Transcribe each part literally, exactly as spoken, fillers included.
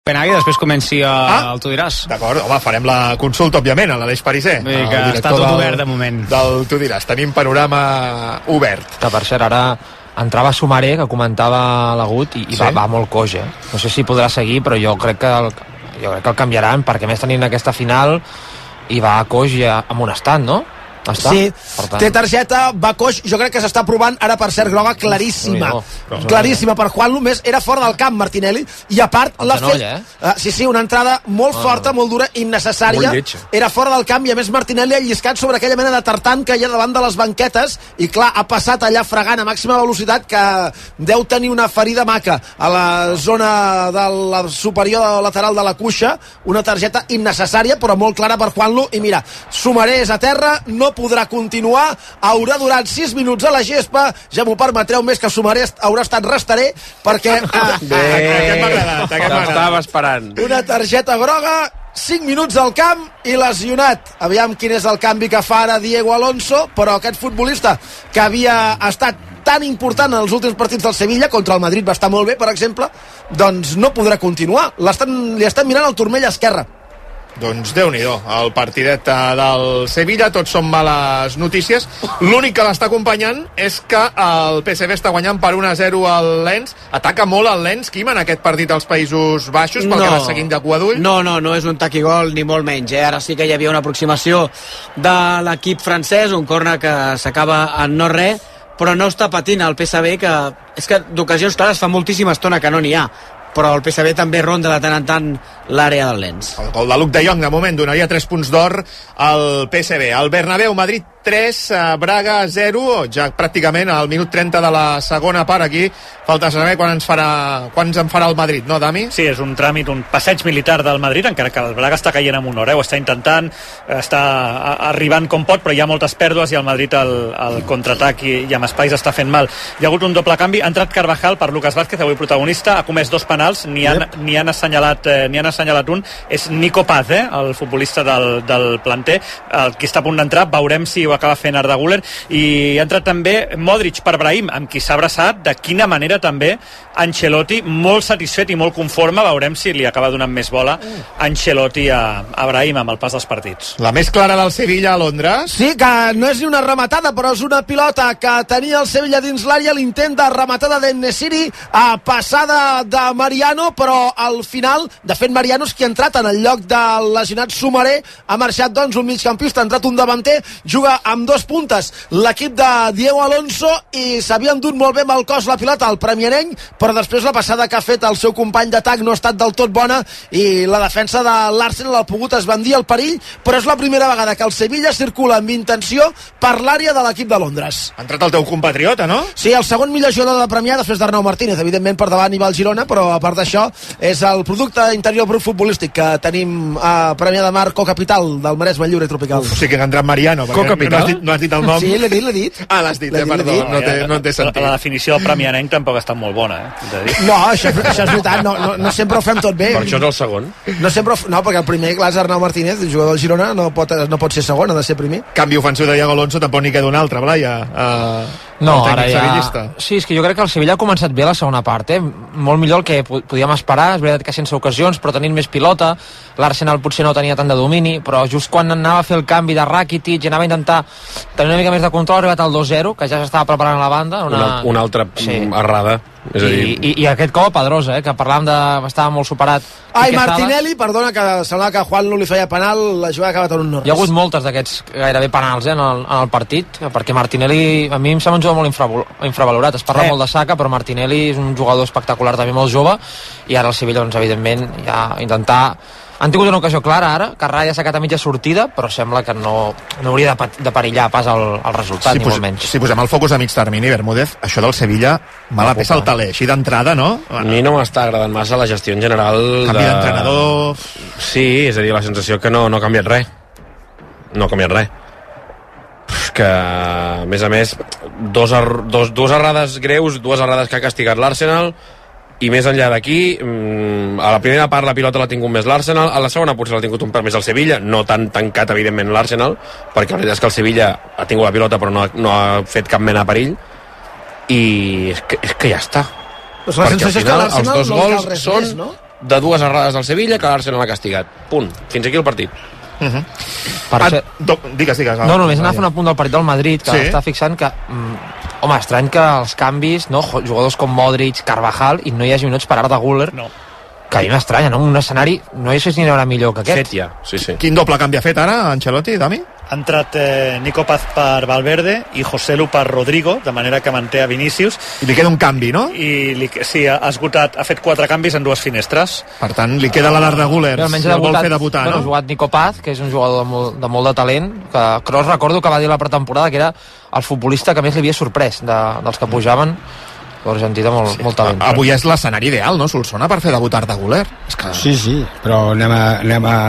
Penagui, després comenci a, ah, el Tu diràs. D'acord, home, farem la consulta, òbviament, a l'Aleix Pariser. Vull dir que està tot del, obert de moment. Del Tu diràs, tenim panorama obert. Que per cert, ara entrava Sumaré, que comentava l'Agut, i, i sí? va, va molt coix, eh? No sé si podrà seguir, però jo crec que el, jo crec que el canviaran, perquè més tenint aquesta final i va coix i amonestat, no? Està? Sí, té targeta, va coix, jo crec que s'està provant ara per cert groga claríssima, no, no, claríssima per Juan Lumés, era fora del camp Martinelli, i a part l'ha fet, eh? uh, sí, sí, una entrada molt ah, forta, molt dura, innecessària, era fora del camp, i a més Martinelli ha lliscat sobre aquella mena de tartan que hi ha davant de les banquetes, i clar, ha passat allà fregant a màxima velocitat, que deu tenir una ferida maca a la zona de la superior lateral de la cuixa, una targeta innecessària però molt clara per Juanlu, i mira, Sumaré és a terra, no podrà continuar, haurà durat sis minuts a la gespa, ja m'ho permetreu, més que Sumaré haurà estat restaré, perquè ah, bé, aquest m'ha agradat, aquest m'ha estava esperant una targeta groga, cinc minuts al camp i lesionat. Aviam quin és el canvi que fa ara Diego Alonso, però aquest futbolista que havia estat tan important en els últims partits del Sevilla, contra el Madrid va estar molt bé, per exemple, doncs no podrà continuar. L'estan, li estan mirant el turmell esquerre. Doncs Déu-n'hi-do, el partidet del Sevilla, tots són males notícies. L'únic que l'està acompanyant és que el P S V està guanyant per un a zero al Lens. Ataca molt el Lens, Quim, en aquest partit als Països Baixos, pel no, que va seguint de cua d'ull. No, no, no és un tac i gol, ni molt menys, eh? Ara sí que hi havia una aproximació de l'equip francès, un corner que s'acaba en no res, però no està patint el P S V, que és que d'ocasions clares fa moltíssima estona que no n'hi ha, però el P S V també ronda de tant en tant l'àrea del Lens. El gol de Luc de Jong de moment donaria tres punts d'or al P S V. El Bernabéu, Madrid tres, Braga zero, ja pràcticament al minut trenta de la segona part. Aquí falta saber quan ens farà quan ens en farà el Madrid, no, Dami? Sí, és un tràmit, un passeig militar del Madrid, encara que el Braga està caient amb honor, eh? Ho està intentant, està arribant com pot, però hi ha moltes pèrdues i el Madrid el, el contraatac i, i amb espais està fent mal. Hi ha hagut un doble canvi, ha entrat Carvajal per Lucas Vázquez, avui protagonista, ha comès dos penals, n'hi han, yep. n'hi han, assenyalat, eh, n'hi han assenyalat un, és Nico Paz, eh? El futbolista del, del planter, el que està a punt d'entrar, veurem si ho acaba fent Arda Güler, i ha entrat també Modric per Brahim, amb qui s'ha abraçat, de quina manera també Ancelotti, molt satisfet i molt conforme, veurem si li acaba donant més bola Ancelotti a, a Brahim amb el pas dels partits. La més clara del Sevilla a Londres. Sí, que no és ni una rematada, però és una pilota que tenia el Sevilla dins l'àrea, l'intent de rematada d'En-Nesyri, a passada de Mariano, però al final, de fet Mariano és qui ha entrat en el lloc del lesionat Sumaré, ha marxat doncs un migcampista, ha entrat un davanter, juga amb dos puntes l'equip de Diego Alonso i s'havia endut molt bé amb el cos la pilota al premianenc, però després la passada que ha fet el seu company d'atac no ha estat del tot bona i la defensa de l'Arsenal ha pogut esbandir el perill, però és la primera vegada que el Sevilla circula amb intenció per l'àrea de l'equip de Londres. Ha entrat el teu compatriota, no? Sí, el segon millor jugador de Premià després d'Arnau Martínez, evidentment per davant hi va el Girona, però a part d'això és el producte interior brut futbolístic que tenim a Premià de Mar, co-capital del Maresme lliure i tropical. O sigui que ha entrat Mariano, co-capital? No has, dit, no has dit el nom? Sí, l'he dit, l'he dit. Ah, l'has dit, eh, perdó, dit. No, té, no té sentit. La, la definició del premianenc tampoc ha estat molt bona, eh? De dir. No, això, això és veritat, no, no, no sempre ho fem tot bé. Per això és el segon. No, sempre ho, no, perquè el primer, clar, és Arnau Martínez, el jugador del Girona, no pot, no pot ser segon, ha de ser primer. Canvi ofensiu de Diego Alonso, tampoc n'hi queda un altre, Blai, uh, no, ara ja... Sí, és que jo crec que el Sevilla ha començat bé la segona part, eh? Molt millor el que podíem esperar, és veritat que sense ocasions, però tenint més pilota, l'Arsenal potser no tenia tant de domini, però just quan anava a fer el canvi de Rakitic i anava a intentar tenir una mica més de control, ha arribat al dos zero, que ja s'estava preparant a la banda. Una, una, una altra sí. errada. És a dir... I, i, I aquest cop a Pedrosa, eh, que parlàvem de... estava molt superat. Ai, Martinelli, perdona, que semblava que Juan no li feia penal, la jugada ha acabat en un no res. Hi ha hagut moltes d'aquests gairebé penals eh, en, el, en el partit, perquè Martinelli a mi em sembla un jugador molt infravalorat. Es parla eh. molt de Saka, però Martinelli és un jugador espectacular, també molt jove, i ara el Sevilla, doncs, evidentment, ja intentar... Han tingut una ocasió clara ara, Carrà ja s'ha quedat a mitja sortida, però sembla que no, no hauria de, de perillar pas el, el resultat, si ni pos, molt menys. Si posem el focus a mig termini, Bermúdez, això del Sevilla, mala peça al taler, així d'entrada, no? A mi no m'està agradant massa la gestió en general. Canvi de... d'entrenador... Sí, és a dir, la sensació que no, no ha canviat res. No ha canviat res. Que, a més a més, dos, dos, dues errades greus, dues errades que ha castigat l'Arsenal, i més enllà d'aquí, a la primera part la pilota l'ha tingut més l'Arsenal, a la segona potser l'ha tingut un pèl més el Sevilla, no tan tancat evidentment l'Arsenal, perquè la veritat és que el Sevilla ha tingut la pilota però no, no ha fet cap mena de perill, i és que, és que ja està. Pues la sensació és que l'Arsenal els dos no gols res són més, no? de dues errades del Sevilla que l'Arsenal ha castigat. Punt. Fins aquí el partit. Uh-huh. Per ah, ser... do, digues, digues. No, només anar a fer un apunt del partit del Madrid, que sí? Està fixant que... Mm, home, estrany que els canvis, no? Jugadors com Modric, Carvajal, i no hi hagi minuts per Arda Güler, no. Que a mi m'estranya, no? Un escenari, no sé si n'hi haurà millor que aquest. Fet ja, sí, sí. Quin doble canvi ha fet ara, Ancelotti, Dami? Ha entrat eh, Nico Paz per Valverde i Joselu per Rodrigo, de manera que manté a Vinícius. I li queda un canvi, no? I li, sí, ha esgotat, ha fet quatre canvis en dues finestres. Per tant, li queda la l'Arda Güler, si el vol fer debutar, bueno, no? Ha jugat Nico Paz, que és un jugador de molt, de molt de talent, que Kroos recordo que va dir a la pretemporada que era el futbolista que més li havia sorprès de, dels que pujaven. L'Argentí de molt, sí. molt talent. Avui és l'escenari ideal, no, Solsona, per fer debutar Arda Güler? És que... Sí, sí, però anem a, anem a,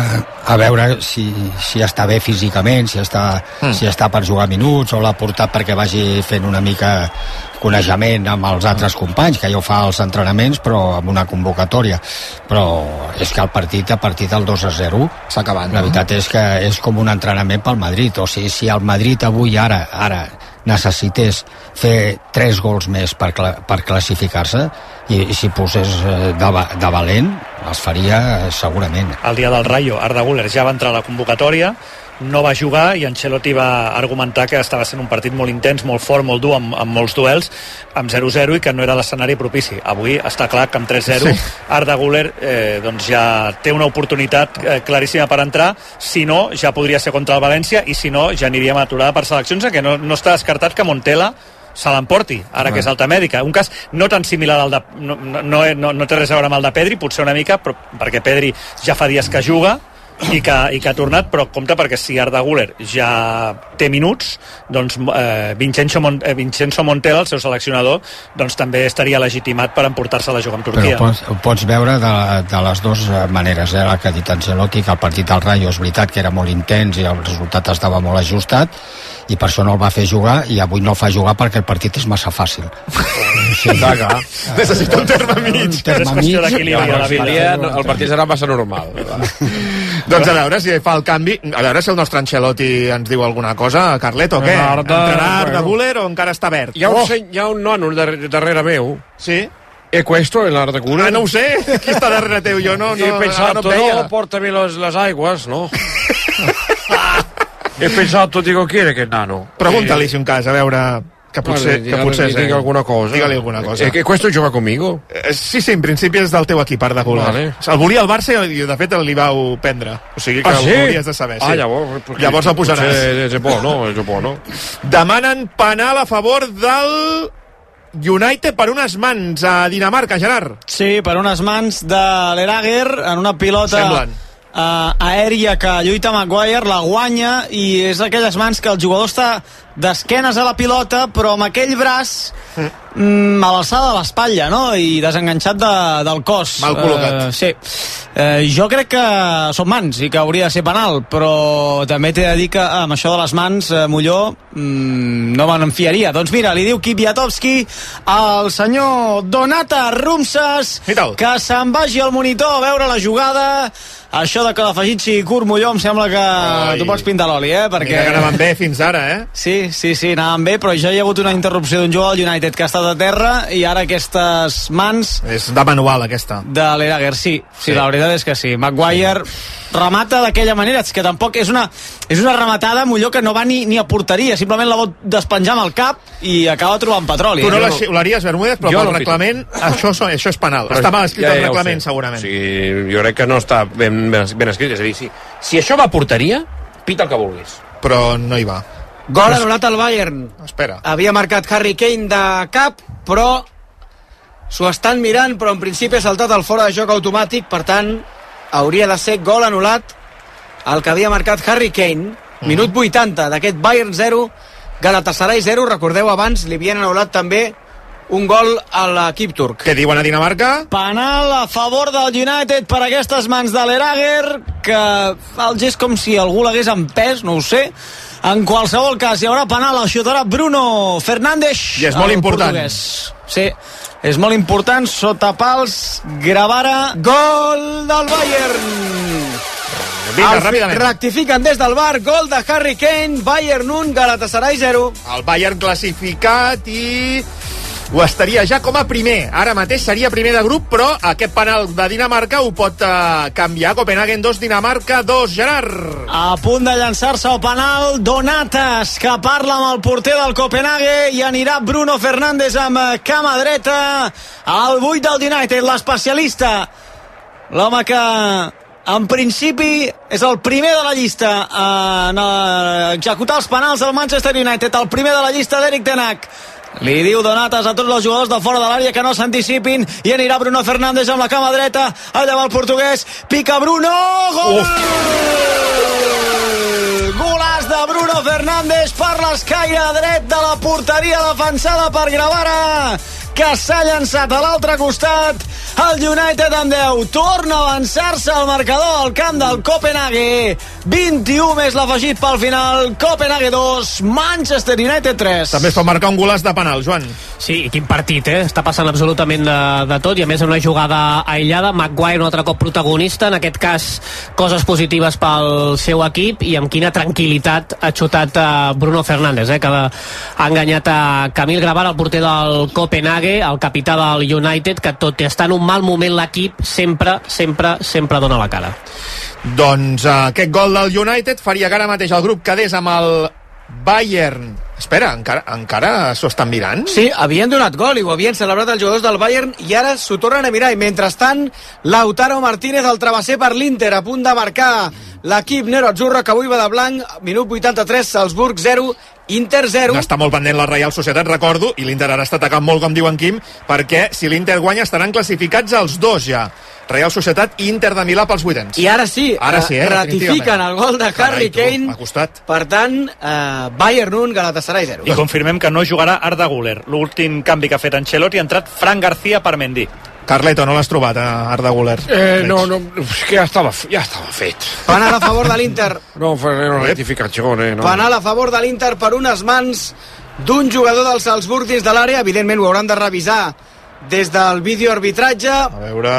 a veure si, si està bé físicament, si està, mm. si està per jugar minuts, o l'ha portat perquè vagi fent una mica coneixement amb els altres companys, que ja ho fa als entrenaments, però amb una convocatòria. Però és que el partit, a partir del dos a zero, s'ha acabat. La veritat és que és com un entrenament pel Madrid. O sigui, si el Madrid avui, ara, ara necessités fer tres gols més per, cla per classificar-se i, i si posés de, de valent els faria segurament. El dia del Rayo, Arda Güler ja va entrar a la convocatòria, no va jugar i Ancelotti va argumentar que estava sent un partit molt intens, molt fort, molt dur, amb, amb molts duels, amb zero zero i que no era l'escenari propici. Avui està clar que amb tres zero sí. Arda Güler eh, doncs ja té una oportunitat eh, claríssima per entrar, si no ja podria ser contra el València i si no ja aniríem a aturada per seleccions, que no, no està descartat que Montela se l'emporti, ara ah. que és alta mèdica. Un cas no tan similar al de... No, no, no, no té res a veure amb el de Pedri, potser una mica, però perquè Pedri ja fa dies que juga i que, i que ha tornat, però compte perquè si Arda Güler ja té minuts, doncs eh, Vincenzo, Mon eh, Vincenzo Montella, el seu seleccionador, doncs també estaria legitimat per emportar-se la juga amb Turquia. Però pots, ho pots veure de, de les dues maneres, eh? El que ha dit Ancelotti, que el partit del Rayo és veritat que era molt intens i el resultat estava molt ajustat, i per això no el va fer jugar, i avui no el fa jugar perquè el partit és massa fàcil. Sí, clar, clar. Necessita un terme mig. Un terme mig. El partit serà massa normal. Doncs a veure si fa el canvi, a veure si el nostre Ancelotti ens diu alguna cosa, Carlet, o què? Entrarà Arda Güler o encara està verd? Hi ha un, oh. hi ha un nano darrere meu. Sí? E questo è l'Arda Güler? Ah, no ho sé. Qui està darrere teu? Jo no, no, He pensato, no, no, portami les, les aigües, no? He pensato, digo, chi è che nano? Pregunta-li si un cas, a veure... Que potser, vale, que potser digue eh? alguna cosa. Digue-li alguna cosa. Eh, que questo gioca conmigo? Eh, sí, sí, en principi és del teu equip, Arda Güler. Vale. El volia el Barça i de fet li vau prendre. O sigui que ah, sí? ho hauries de saber. Sí. Ah, llavors, llavors el posaràs. És bo, no? És bo, no? Demanen penal a favor del United per unes mans a Dinamarca, Gerard. Sí, per unes mans de l'Erager en una pilota... Semblen. Uh, aèria que lluita Maguire, la guanya i és aquelles mans que el jugador està d'esquenes a la pilota però amb aquell braç mm, a l'alçada de l'espatlla, no? I desenganxat de, del cos. Mal col·locat. Uh, sí. Uh, jo crec que són mans i que hauria de ser penal, però també t'he de dir que amb això de les mans, uh, Molló, mm, no me'n fiaria. Doncs mira, li diu Kiviatowski al senyor Donata Rumsas que se'n vagi al monitor a veure la jugada. Això de que l'afegit sigui curt, Molló, em sembla que Ai. tu pots pintar l'oli, eh? Perquè... Mira que anaven bé fins ara, eh? Sí, sí, sí, anaven bé, però ja hi ha hagut una interrupció d'un jugador del United que ha estat a terra i ara aquestes mans... És de manual, aquesta. De l'Erager, sí, sí, sí, la veritat és que sí. Maguire remata d'aquella manera, és que tampoc és una, és una rematada, Molló, que no va ni, ni a porteria, simplement la pot despenjar amb el cap i acaba trobant petroli. Tu no eh? la xiularies, Bermúdez, però pel no reglament això, això és penal. Però està mal escrit ja, ja el reglament, segurament. O sigui, jo crec que no està ben, ben escrit, és a dir, si, si això va a porteria, pita el que vulguis. Però no hi va. Gol anul·lat al Bayern. Espera. Havia marcat Harry Kane de cap, però s'ho estan mirant, però en principi ha saltat el fora de joc automàtic, per tant, hauria de ser gol anul·lat el que havia marcat Harry Kane. Mm. Minut vuitanta d'aquest Bayern zero, Galatasaray zero. Recordeu, abans li havien anul·lat també un gol a l'equip turc. Què diuen a Dinamarca? Penal a favor del United per aquestes mans de l'Erager, que fa el gest com si algú l'hagués empès, no ho sé. En qualsevol cas, hi haurà penal, el xutarà Bruno Fernández. I és molt important. Portuguès. Sí, és molt important, sota pals, Gravara, gol del Bayern. Vinga, ràpidament. Rectifiquen des del bar, gol de Harry Kane, Bayern un, Galatasaray zero. El Bayern classificat i ho estaria ja com a primer. Ara mateix seria primer de grup, però aquest penal de Dinamarca ho pot uh, canviar. Copenhagen dos, Dinamarca dos. Gerard. A punt de llançar-se el penal, Donatas, que parla amb el porter del Copenhagen, i anirà Bruno Fernández amb cama dreta al vuit del United, l'especialista, l'home que en principi és el primer de la llista en executar els penals del Manchester United, el primer de la llista d'Eric Ten Hag. Li diu Donatas a tots els jugadors de fora de l'àrea que no s'anticipin, i anirà Bruno Fernández amb la cama dreta. Allà va el portuguès, pica Bruno, gol! Golaç de Bruno Fernández per l'escaire dret de la porteria defensada per Gravara, que s'ha llançat a l'altre costat. El United amb deu torna a avançar-se al marcador al camp del Copenhagen. vint-i-u més l'afegit pel final. Copenhagen dos, Manchester United tres. També es pot marcar un golaç de penal, Joan. Sí, i quin partit, eh? Està passant absolutament de, de tot, i a més una jugada aïllada. Maguire un altre cop protagonista, en aquest cas coses positives pel seu equip, i amb quina tranquil·litat ha xutat uh, Bruno Fernández, eh? Que ha enganyat a Camille Gravara, el porter del Copenhagen, el capità del United, que tot i estar en un mal moment l'equip, sempre, sempre, sempre dona la cara. Doncs uh, aquest gol del United faria que ara mateix el grup quedés amb el Bayern. Espera, encara, encara s'ho estan mirant? Sí, havien donat gol i ho havien celebrat els jugadors del Bayern, i ara s'ho tornen a mirar. I mentrestant, Lautaro Martínez, el travesser per l'Inter, a punt de marcar l'equip nero-atzurro, que avui va de blanc. Minut vuitanta-tres, Salzburg zero, Inter zero. Està molt pendent la Reial Societat, recordo, i l'Inter ara està atacant molt, com diu en Quim, perquè si l'Inter guanya estaran classificats els dos ja. Real Societat i Inter de Milà pels vuitens. I ara sí, ara sí eh, ratifiquen el gol de Harry Kane. Ha costat. Per tant, eh, Bayern un, Galatasaray zero. I confirmem que no jugarà Arda Güler. L'últim canvi que ha fet Ancelotti, ha entrat Fran García per Mendy. Carleto, no l'has trobat, a Arda Güler? Eh, no, no, és que ja estava, ja estava fet. Penal a favor de l'Inter. No, era una rectificazione, no. Penal a favor de l'Inter per unes mans d'un jugador del Salzburg dins de l'àrea. Evidentment ho hauran de revisar des del videoarbitratge. A veure...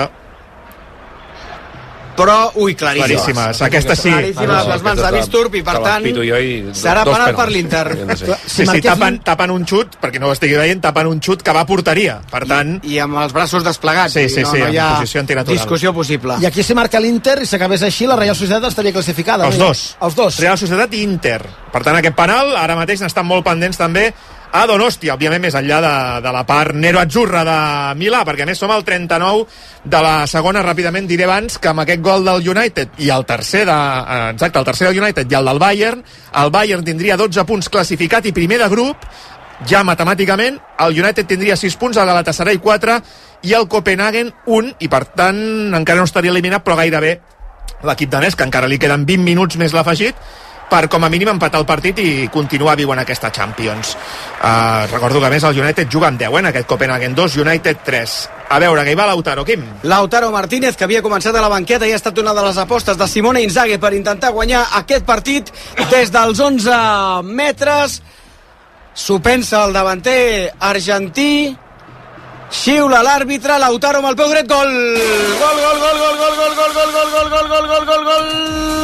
Però, ui, claríssimes. Claríssimes, aquesta sí. Claríssimes les mans de Bisturp, i per tant serà penal per l'Inter. Sí, sí, tapen, tapen un xut, perquè no ho estigui veient, tapen un xut que va a porteria, per tant... I, i amb els braços desplegats. Sí, sí, no, sí, no hi ha en posició antinatural. discussió possible. I aquí si marca l'Inter i s'acabés així, la Real Societat estaria classificada. Els dos. Els dos. Real Societat i Inter. Per tant, aquest penal, ara mateix n'estan molt pendents també a Donostia, òbviament més enllà de, de la part nero-atzurra de Milà, perquè a més som al trenta-nou de la segona. Ràpidament diré abans que amb aquest gol del United i el tercer de, exacte, el tercer del United i el del Bayern, el Bayern tindria dotze punts classificat i primer de grup, ja matemàticament. El United tindria sis punts, el Galatasaray quatre i el Copenhagen un, i per tant encara no estaria eliminat, però gairebé l'equip danès, que encara li queden vint minuts més l'afegit, per com a mínim empatar el partit i continuar viu en aquesta Champions. Uh, recordo que a més el United juga amb deu, eh, en aquest Copenhagen dos, United tres. A veure, que hi va Lautaro, Quim. Lautaro Martínez, que havia començat a la banqueta i ha estat una de les apostes de Simone Inzaghi per intentar guanyar aquest partit des dels onze metres. S'ho pensa el davanter argentí. Xiula l'àrbitre, Lautaro amb el peu dret, gol! Gol, gol, gol, gol, gol, gol, gol, gol, gol, gol, gol, gol, gol, gol, gol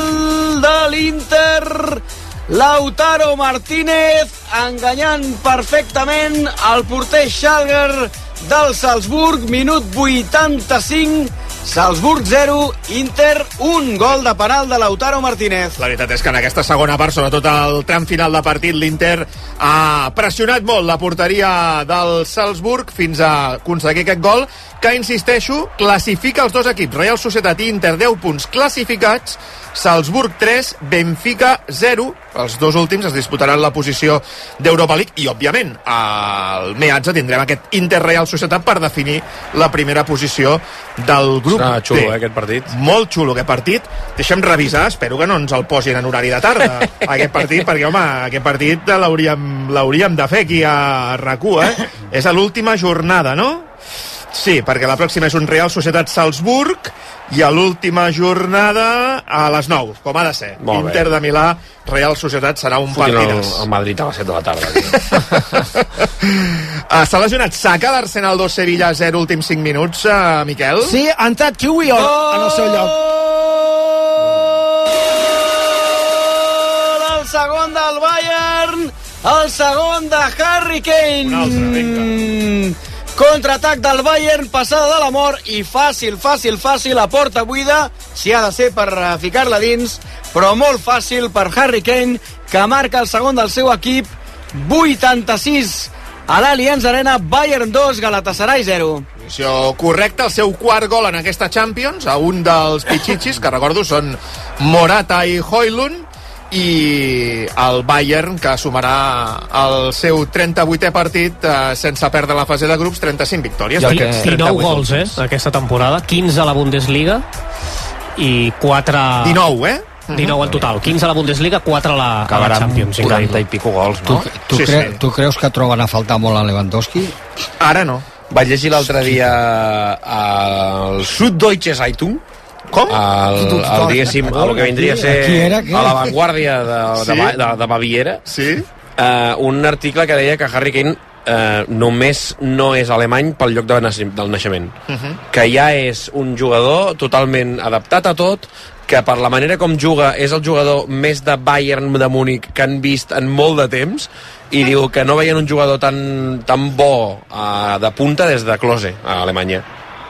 de l'Inter. Lautaro Martínez enganyant perfectament el porter Schalger del Salzburg. Minut vuitanta-cinc, Salzburg zero, Inter un. Gol de penal de Lautaro Martínez. La veritat és que en aquesta segona part, sobretot al tram final de partit, l'Inter ha pressionat molt la porteria del Salzburg fins a aconseguir aquest gol, que, insisteixo, classifica els dos equips. Real Societat i Inter deu punts classificats, Salzburg tres, Benfica zero. Els dos últims es disputaran la posició d'Europa League i, òbviament, al Meazza tindrem aquest Inter-Real Societat per definir la primera posició del grup Serà xulo, D. eh, aquest partit. Molt xulo, aquest partit. Deixem revisar, espero que no ens el posin en horari de tarda, aquest partit, perquè, home, aquest partit l'hauríem l'hauríem de fer aquí a RAC1, eh? És a l'última jornada, no? Sí, perquè la pròxima és un Real Societat Salzburg i a l'última jornada a les nou, com ha de ser. Molt Inter bé. de Milà, Real Societat, serà un Fotin partidàs. el, el Madrid a les set de la tarda. uh, S'ha lesionat Saka, l'Arsenal dos, Sevilla zero, últims cinc minuts, uh, Miquel? Sí, ha entrat Kiwi oh! en el seu lloc. El segon del Bayern, el segon de Harry Kane. Un altre, vinga. Contraatac del Bayern, passada de la mort i fàcil, fàcil, fàcil, a porta buida, si ha de ser per ficar-la dins, però molt fàcil per Harry Kane, que marca el segon del seu equip. Vuitanta-sis a l'Allianz Arena, Bayern dos, Galatasaray zero. Posició correcta, el seu quart gol en aquesta Champions, a un dels pitxitxis, que recordo són Morata i Højlund, i el Bayern, que sumarà el seu trenta-vuitè partit eh, sense perdre la fase de grups, trenta-cinc victòries. Que... dinou gols, eh, aquesta temporada, quinze a la Bundesliga i quatre... dinou, eh? dinou en total, quinze a la Bundesliga, quatre a la, a la Champions. quaranta i pico gols, no? Tu, tu, Sí, cre sí. tu creus que troben a faltar molt a Lewandowski? Ara no. Vaig llegir l'altre dia al Süddeutsche Zeitung, Com? el, el, diguéssim, el que vindria a ser Qui era, què? a l'avantguàrdia de, de, Sí? de, de Baviera, Sí? uh, un article que deia que Harry Kane uh, només no és alemany pel lloc de naix del naixement, uh -huh. que ja és un jugador totalment adaptat a tot, que per la manera com juga és el jugador més de Bayern de Múnich que han vist en molt de temps, i diu que no veien un jugador tan, tan bo uh, de punta des de Klose a Alemanya.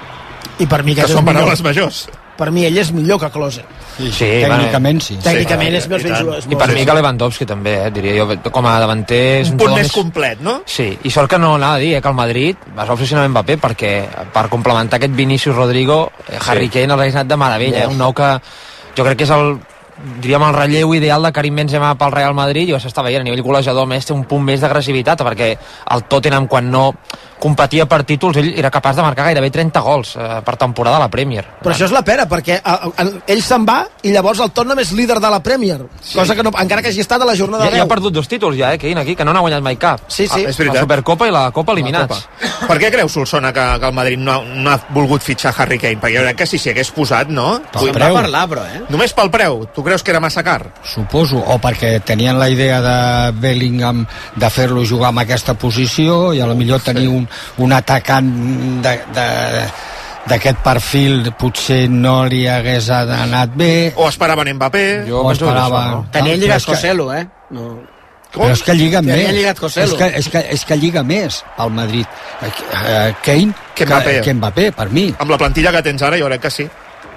I per mi Que aquest és són millor. paraules majors. Per mi ell és millor que Klose. Sí, Sí, tècnicament sí. Tècnicament és més i ben tant. jugador. I per mi que Lewandowski també, eh, diria jo, com a davanter és Un un punt jugador més complet, no? Sí, i sort que no anava a dir eh, que el Madrid es va obsessionar amb Mbappé, perquè per complementar aquest Vinicius Rodrigo, eh, Harry Kane l'ha anat de meravella, eh? Un nou que jo crec que és el, diríem, el relleu ideal de Karim Benzema pel Real Madrid, i ja s'està veient a nivell golejador, més té un punt més d'agressivitat, perquè el Tottenham, quan no competia per títols, ell era capaç de marcar gairebé trenta gols eh, per temporada a la Premier. Però això és la pera, perquè a, a, ell se'n va i llavors el Tottenham és líder de la Premier, sí. Cosa que no, encara que hagi estat a la jornada Ja, deu. ja ha perdut dos títols ja, eh, Kane, aquí, que no n'ha guanyat mai cap. Sí, sí. Ah, és veritat. La Supercopa i la Copa eliminats. Copa. Per què creus, Solsona, que, que el Madrid no, ha- no ha volgut fitxar Harry Kane? Perquè jo crec que si s'hi hagués posat, no? Pel Se'n va preu, parlar, però, eh? Només pel preu. Tu creus que era massa car? suposo, o perquè tenien la idea de Bellingham de fer-lo jugar en aquesta posició i a lo millor tenir un, un atacant de, de, d'aquest perfil potser no li hagués anat bé, O esperaven Mbappé? Jo o penso que esperava... això, no? Tenia Però lligat és que- Joselu, eh? No. Però és que lliga Tenia més. lligat Joselu. És que, és, que, és que lliga més al Madrid eh, eh, Kane Que Mbappé. que, que Mbappé, per mi. Amb la plantilla que tens ara, jo crec que sí.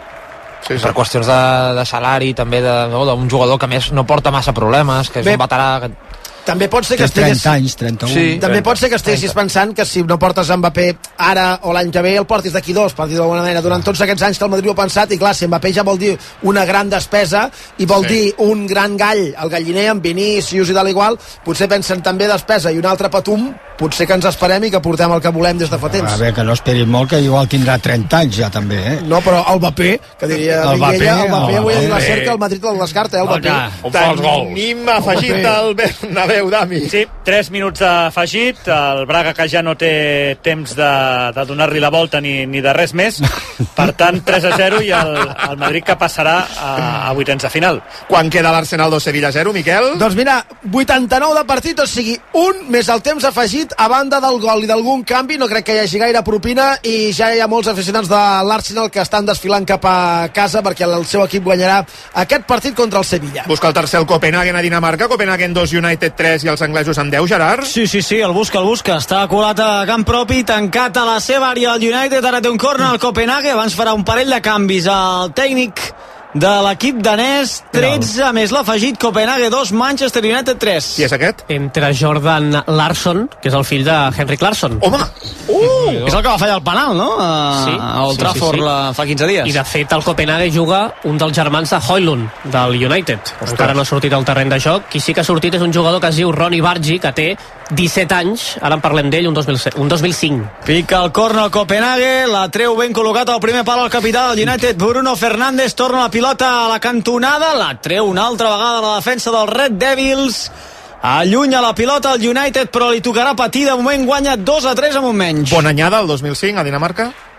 Sí, sí. Per qüestions de, de salari, també de- no, d'un jugador que més no porta massa problemes, que és Bé, un veterà... Que... També pot ser que Té estigués... trenta anys, trenta-un. Sí. També pot ser que estiguessis pensant que si no portes Mbappé ara o l'any que ve el portis d'aquí dos, per dir d'alguna manera, durant tots aquests anys que el Madrid ho ha pensat, i clar, si Mbappé ja vol dir una gran despesa i vol Sí. dir un gran gall, el galliner amb Vinícius i de l'igual, potser pensen també despesa i un altre patum, potser que ens esperem i que portem el que volem des de fa temps. A veure, que no esperis molt, que igual tindrà trenta anys ja també, eh? No, però el Mbappé, que diria El Mbappé, Minguella, el Mbappé el avui a la Mbappé. cerca, el Madrid el descarta, eh, el Mbappé. On fa els gols. Tenim afegit al Bernabéu, Dami. Sí, tres minuts d'afegit, el Braga que ja no té temps de, de donar-li la volta ni, ni de res més, per tant tres a zero, i el, el Madrid que passarà a, a vuitens de final. Quan queda l'Arsenal dos Sevilla zero, Miquel? Doncs mira, vuitanta-nou de partit, o sigui, un més el temps afegit a banda del gol i d'algun canvi, no crec que hi hagi gaire propina, i ja hi ha molts aficionats de l'Arsenal que estan desfilant cap a casa perquè el seu equip guanyarà aquest partit contra el Sevilla. Busca el tercer el Copenhagen a Dinamarca, Copenhagen dos, United tres i els anglesos amb deu, Gerard. Sí, sí, sí, el busca, el busca. Està colat a camp propi, tancat a la seva àrea el United. Ara té un corner al Copenhagen. Abans farà un parell de canvis al tècnic de l'equip danès. tretze més l'afegit. Copenhagen dos, Manchester United tres. Qui és aquest? Entre Jordan Larsson, que és el fill de Henrik Larsson. Home! Uh! És el que va fallar el penal, no? A, Sí, a Old sí, Trafford sí, sí. La, fa quinze dies. I de fet el Copenhagen juga un dels germans de Højlund, del United. Encara no ha sortit al terreny de joc. Qui sí que ha sortit és un jugador que es diu Ronny Bargi, que té disset anys, ara en parlem d'ell, un, dos mil set, un dos mil cinc. Pica el corner al Copenhagen, la treu ben col·locat al primer pal al capità del United, Bruno Fernández, torna la pilota a la cantonada, la treu una altra vegada a la defensa dels Red Devils, allunya la pilota al United, però li tocarà patir, de moment guanya dos a tres amb un menys. Bon anyada, el dos mil cinc, a Dinamarca.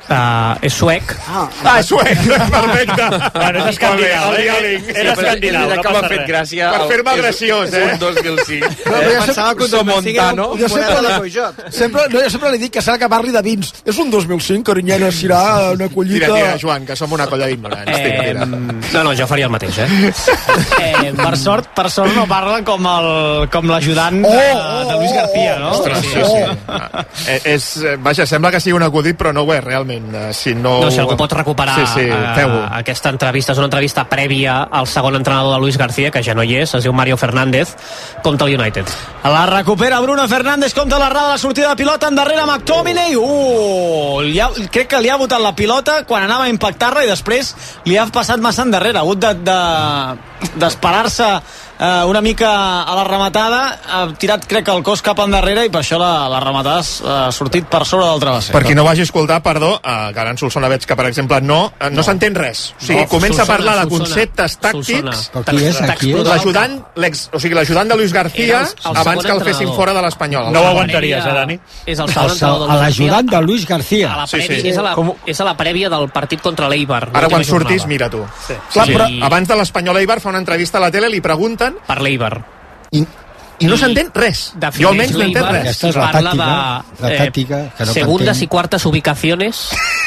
Uh, és suec. Ah, ah és suec, perfecte. Bueno, és escandinau, eh? Era escandinau, no passa res. Gràcia per fer-me graciós, eh? És un dos mil cinc. No, Eh, jo pensava que un dos mil cinc era un Jo model de Peugeot. sempre, no, jo sempre li dic que s'ha que parli de vins. És un dos mil cinc, carinyena, serà una collita... Tira, tira, Joan, que som una colla d'ignorants. Eh, Tira, tira. no, no, jo faria el mateix, eh? Eh, per sort, per sort no parla com el com l'ajudant Oh, de, oh, de Luis García, no? Ostres, sí, sí. Ah, eh, és, eh, vaja, sembla que sigui un acudit, però no ho és, realment. Eh, Si no... No, si algú pot recuperar sí, sí, feu-ho. uh, aquesta entrevista, és una entrevista prèvia al segon entrenador de Luis García, que ja no hi és, es diu Mario Fernández, contra el United. La recupera Bruno Fernández, compta l'errada de la sortida de pilota endarrere McTominay. Uh, li ha, crec que li ha botat la pilota quan anava a impactar-la i després li ha passat massa endarrere. Ha hagut de, de, d'esperar-se eh, una mica a la rematada, ha tirat crec el cos cap endarrere i per això la, la rematada ha sortit per sobre del travesser. Per qui no ho hagi escoltat, perdó, uh, Garan Solsona veig que, per exemple, no, uh, no, no. s'entén res. O sigui, No, comença Solsona, a parlar de Solsona, conceptes tàctics. Però qui és aquí? L'ajudant, l'ex, o sigui, l'ajudant de Luis García, Era el- el abans segon que el fessin entrenador. fora de l'Espanyol. No ho aguantaries, eh, Dani? És el El segon se- entrenador a del l'ajudant García. de Luis A García. la Sí, prèvia, sí. És, a la, és a la prèvia del partit contra l'Eibar. Ara quan l'última surtis, jornada. mira tu. Sí. Clar, Sí. però abans de l'Espanyol Eibar fa una entrevista a la tele, li pregunten Per l'Eibar. i, i no I s'entén res. Defineix Jo almenys no entenc l'Eibar, res. Aquesta és la parla tàctica, de, la tàctica, que no segundas t'entén. y cuartas ubicaciones.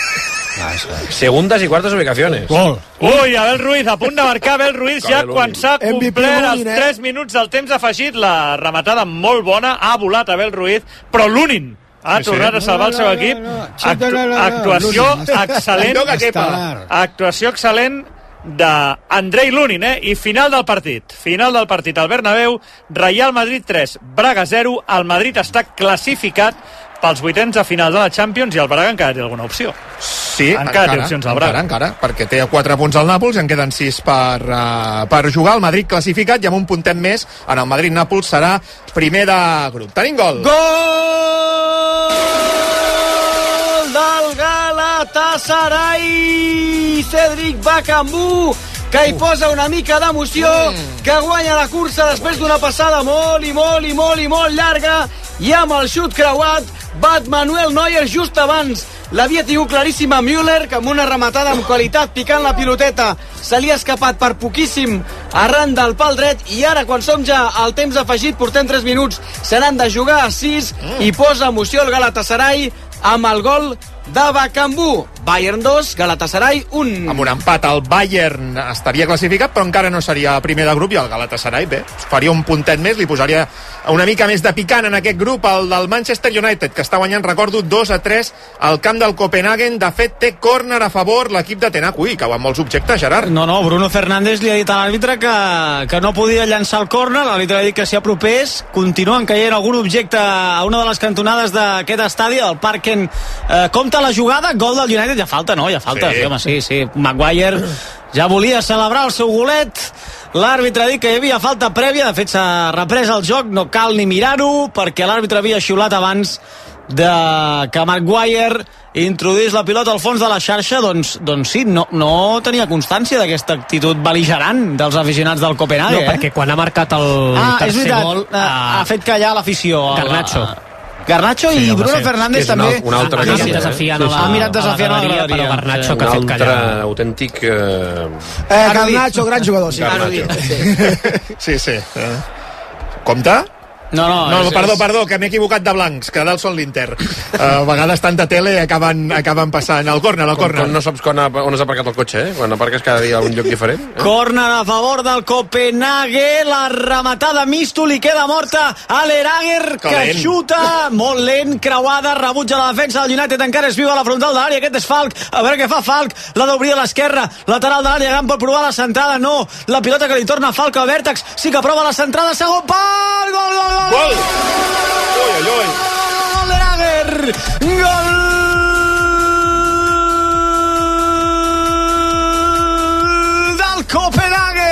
Ah, és clar. Segundas y cuartas ubicaciones. Gol. Ui, Abel Ruiz, a punt de marcar Abel Ruiz ja Abel quan Ruiz. s'ha M V P complert els Lunin, eh? tres minuts del temps afegit, la rematada molt bona, ha volat Abel Ruiz, però Lunin ha Sí, sí. tornat a salvar el seu equip. Actu actuació excel·lent, Allò que quepa. Estel·lar. actuació excel·lent d'Andrei Lunin, eh? I final del partit. Final del partit al Bernabéu, Real Madrid tres, Braga zero, el Madrid està classificat pels vuitens de final de la Champions i el Braga encara té alguna opció. Sí, Encara encara, té opcions al Braga. encara, encara, perquè té quatre punts al Nàpols i en queden sis per, uh, per jugar. El Madrid classificat i amb un puntet més en el Madrid-Nàpols serà primer de grup. Tenim gol. Gol del Galatasaray, Cédric Bakambu, que hi posa una mica d'emoció, que guanya la cursa després d'una passada molt i molt i molt i molt llarga, i amb el xut creuat bat Manuel Neuer just abans. L'havia tingut claríssima Müller, que amb una rematada amb qualitat picant la piloteta se li ha escapat per poquíssim arran del pal dret, i ara quan som ja al temps afegit, portem tres minuts, se n'han de jugar a sis, i posa emoció el Galatasaray amb el gol de Bakambu. Bayern dos, Galatasaray un. Amb un empat el Bayern estaria classificat, però encara no seria primer de grup, i el Galatasaray, bé, faria un puntet més, li posaria una mica més de picant en aquest grup, el del Manchester United, que està guanyant, recordo, dos a tres al camp del Copenhagen. De fet, té córner a favor l'equip de Tenac. Ui, cau amb molts objectes, Gerard. No, no, Bruno Fernández li ha dit a l'àrbitre que, que no podia llançar el córner, l'àrbitre ha dit que s'hi apropés, continuen caient algun objecte a una de les cantonades d'aquest estadi, el Parken. Eh, compta la jugada, gol del United, ja falta, no? Ja falta, Sí. sí, home, sí, sí. Maguire ja volia celebrar el seu golet, l'àrbitre ha dit que hi havia falta prèvia, de fet s'ha reprès el joc, no cal ni mirar-ho, perquè l'àrbitre havia xiulat abans de que Maguire introduís la pilota al fons de la xarxa. Doncs, doncs sí, no, no tenia constància d'aquesta actitud bel·ligerant dels aficionats del Copenhague. No, perquè quan ha marcat el ah, és tercer veritat, gol... ha, ha fet callar l'afició. Garnacho. Garnacho Sí, i home, Bruno sí. Fernández És una- també una altra ha, cosa, mirat eh? desafiant sí, a la- ha mirat a la desafiant a la galeria, galeria. però Garnacho Sí. que ha Un fet altre callar. autèntic... Eh... Eh, Garnacho, gran jugador. Sí. Garnacho. Sí, sí. Eh. Compte? No, no, No, és, perdó, és... perdó, que m'he equivocat de blancs, que dalt són l'Inter. Uh, a vegades tanta tele acaben, acaben passant al córner, al Quan, córner. quan no saps quan ha, on has aparcat el cotxe, eh? Quan aparques cada dia a un lloc diferent. Eh? Córner a favor del Copenhague, la rematada Misto li queda morta a l'Erager, Que que lent. xuta molt lent, creuada, rebutja la defensa del United, encara és viu a la frontal de l'àrea, aquest és Falc, a veure què fa Falc, l'ha d'obrir a l'esquerra, lateral de l'àrea, Gant pot provar la centrada, no, la pilota que li torna a Falc al vèrtex, sí que prova la centrada, segon pal, gol, gol, gol, Gol! Ui, ui, ui. gol l'Erager, gol del Copenhague.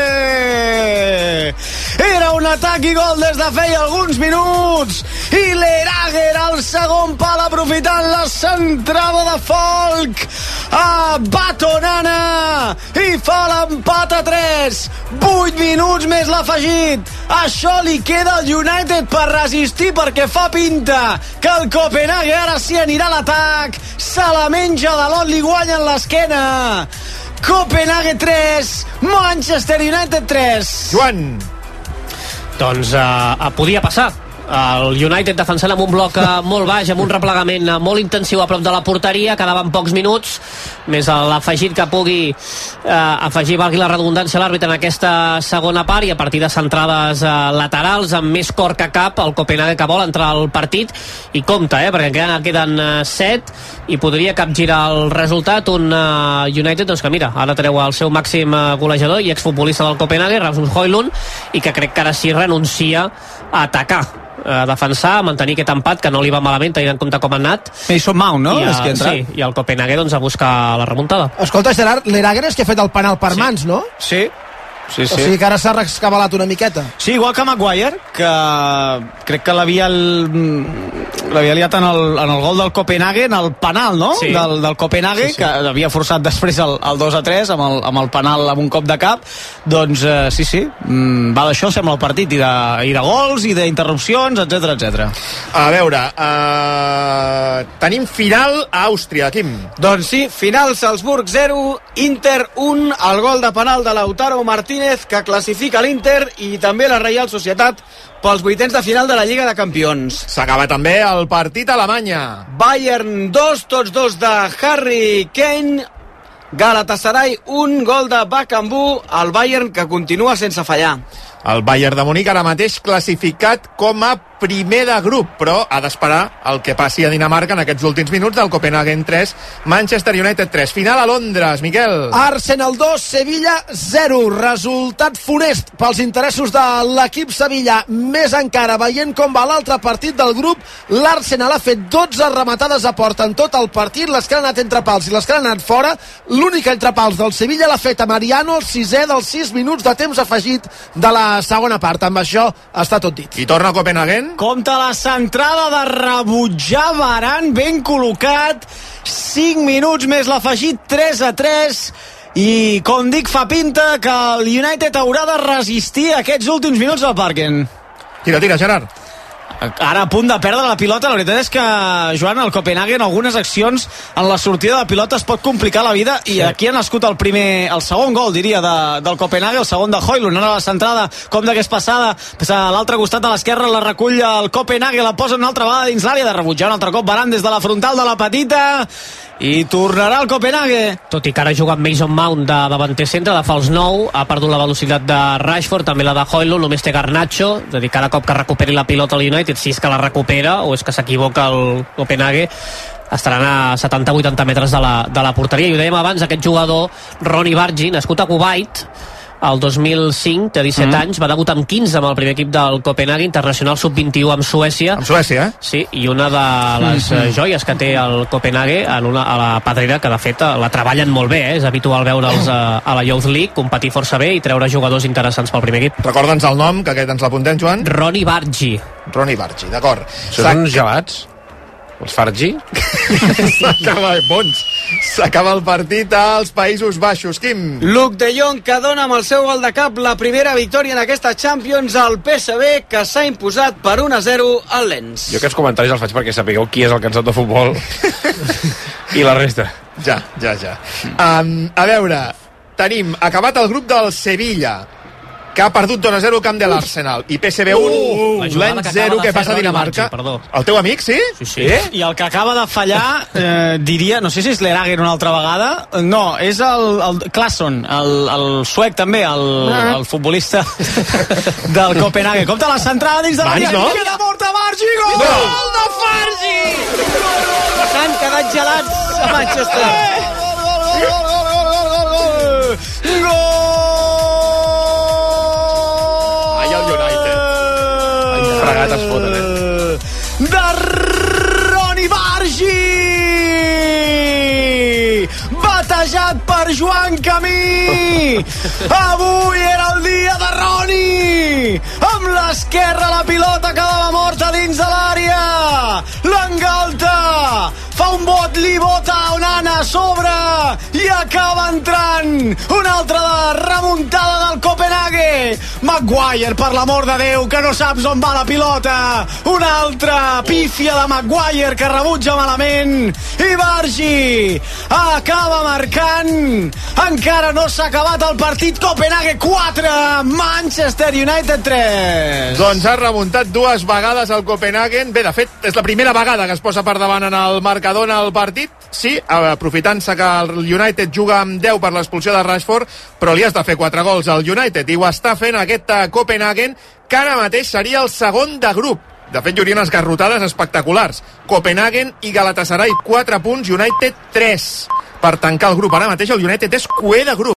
Era un atac i gol des de feia alguns minuts, i l'Erager al segon pal aprofitant la centrada de Falk a Batonana i fa l'empat a tres. vuit minuts més l'afegit. Això li queda al United per resistir, perquè fa pinta que el Copenhague ara sí anirà a l'atac. Se la menja de l'Ot, li guanya en l'esquena. Copenhague tres, Manchester United tres. Joan. Doncs uh, podia passar. El United defensant amb un bloc molt baix, amb un replegament molt intensiu a prop de la porteria, quedaven pocs minuts, més l'afegit que pugui eh, afegir, valgui la redundància, l'àrbitre en aquesta segona part, i a partir de centrades eh, laterals, amb més cor que cap, el Copenhague que vol entrar al partit, i compta, eh, perquè encara queden eh, set, i podria capgirar el resultat, un eh, United doncs que mira, ara treu el seu màxim eh, golejador i exfutbolista del Copenhague, Rasmus Højlund, i que crec que ara sí renuncia a atacar, a defensar, a mantenir aquest empat que no li va malament, tenint en compte com ha anat. Mason Mount, no? I, a, és que sí, i el Copenhague doncs, a buscar la remuntada. Escolta, Gerard, l'Eragueres que ha fet el penal per sí. mans, no? Sí. Sí, sí. O sigui que ara s'ha rescabalat una miqueta. Sí, igual que Maguire, que crec que l'havia l'havia liat en el, en el gol del Copenhague, en el penal, no? Sí. Del, del Copenhague, sí, sí. Que havia forçat després el, el dos a tres amb el, amb el penal amb un cop de cap. Doncs eh, sí, sí, mm, va d'això, sembla el partit, i de, i de gols, i d'interrupcions, etcètera, etcètera. A veure, uh, tenim final a Àustria, Quim. Doncs sí, final Salzburg zero, Inter un, el gol de penal de Lautaro Martínez, que classifica l'Inter, i també la Reial Societat pels vuitens de final de la Lliga de Campions. S'acaba també el partit a Alemanya. Bayern dos, tots dos de Harry Kane. Galatasaray un, gol de Bakambu. El Bayern que continua sense fallar. El Bayern de Munic ara mateix classificat com a primer de grup, però ha d'esperar el que passi a Dinamarca en aquests últims minuts del Copenhagen tres, Manchester United tres. Final a Londres, Miquel. Arsenal dos, Sevilla zero. Resultat funest pels interessos de l'equip Sevilla. Més encara, veient com va l'altre partit del grup, l'Arsenal ha fet dotze rematades a porta en tot el partit, les que han anat entre pals i les que han anat fora. L'única entre pals del Sevilla l'ha fet a Mariano, el sisè dels sis minuts de temps afegit de la segona part. Amb això està tot dit. I torna a Copenhagen. Compte la centrada de rebutjar Varane, ben col·locat, cinc minuts més l'afegit, tres a tres, i com dic, fa pinta que el United haurà de resistir aquests últims minuts al Parken. Tira, tira, Gerard. Ara a punt de perdre la pilota. La veritat és que, Joan, el Copenhague en algunes accions en la sortida de pilota es pot complicar la vida, i sí. Aquí ha nascut el primer, el segon gol, diria, de, del Copenhague, el segon de Højlund. Ara la centrada, com d'hagués passada, a l'altre costat de l'esquerra la recull el Copenhague, la posa una altra vegada dins l'àrea, de rebutjar un altre cop Varane des de la frontal de la petita, i tornarà el Copenhague. Tot i que ara juga amb Mason Mount de davanter centre, de fals nou, ha perdut la velocitat de Rashford, també la de Højlund, només té Garnacho, és a dir, cada cop que recuperi la pilota al United, si és que la recupera o és que s'equivoca el Copenhague, estaran a setanta a vuitanta metres de la, de la porteria. I ho dèiem abans, aquest jugador, Ronny Bargi, nascut a Kuwait, el dos mil cinc, té disset mm. anys, va debutar amb quinze amb el primer equip del Copenhague, internacional sub vint i u amb Suècia. Amb Suècia, eh? Sí, i una de les mm-hmm. joies que té el Copenhague en una, a la Pedrera, que de fet la treballen molt bé, eh? És habitual veure'ls a, a la Youth League, competir força bé i treure jugadors interessants pel primer equip. Recorda'ns el nom, que aquest ens l'apuntem, Joan. Ronny Bargi. Ronny Bargi, d'acord. Són uns gelats? Els Fargi? S'acaba, bons. S'acaba el partit als Països Baixos. Quim? Luc de Jong, que dona amb el seu gol de cap la primera victòria en aquesta Champions al P S V, que s'ha imposat per un a zero al Lens. Jo aquests comentaris els faig perquè sapigueu qui és el cansat de futbol i la resta. Ja, ja, ja. Um, a veure, tenim acabat el grup del Sevilla, que ha perdut dos a zero al camp de l'Arsenal, i P S V un, uh, Lens zero, que passa a Dinamarca. Bargi, el teu amic, sí? Sí, sí. Eh? I el que acaba de fallar, eh, diria, no sé si és l'Eragen una altra vegada, no, és el, el Claesson, el, el suec també, el, el futbolista del Copenhague. Compte la centrada dins de l'àrea, no? queda morta Bargi, gol! No. Gol de Bargi! S'han quedat gelats a Manchester. Gol, gol, gol, gol, gol, gol, gol, gol, gol! Fregat es foten, eh? De Ronny Bargi, batejat per Joan Camí. Avui era el dia de Ronny, amb l'esquerra la pilota quedava morta dins de l'àrea, l'engalta, fa un bot, li bota Onana a sobre i acaba entrant una altra remuntada del Copenhague. Copenhague. Maguire, per l'amor de Déu, que no saps on va la pilota. Una altra pífia de Maguire que rebutja malament. I Bargi acaba marcant. Encara no s'ha acabat el partit. Copenhague quatre, Manchester United tres. Doncs ha remuntat dues vegades el Copenhagen. Bé, de fet, és la primera vegada que es posa per davant en el marcador en el partit. Sí, aprofitant-se que el United juga amb deu per l'expulsió de Rashford, però li has de fer quatre gols al United, i ho està fent aquest Copenhagen, que ara mateix seria el segon de grup. De fet, hi haurien unes garrotades espectaculars. Copenhagen i Galatasaray quatre punts, United tres. Per tancar el grup, ara mateix el United és cuer de grup.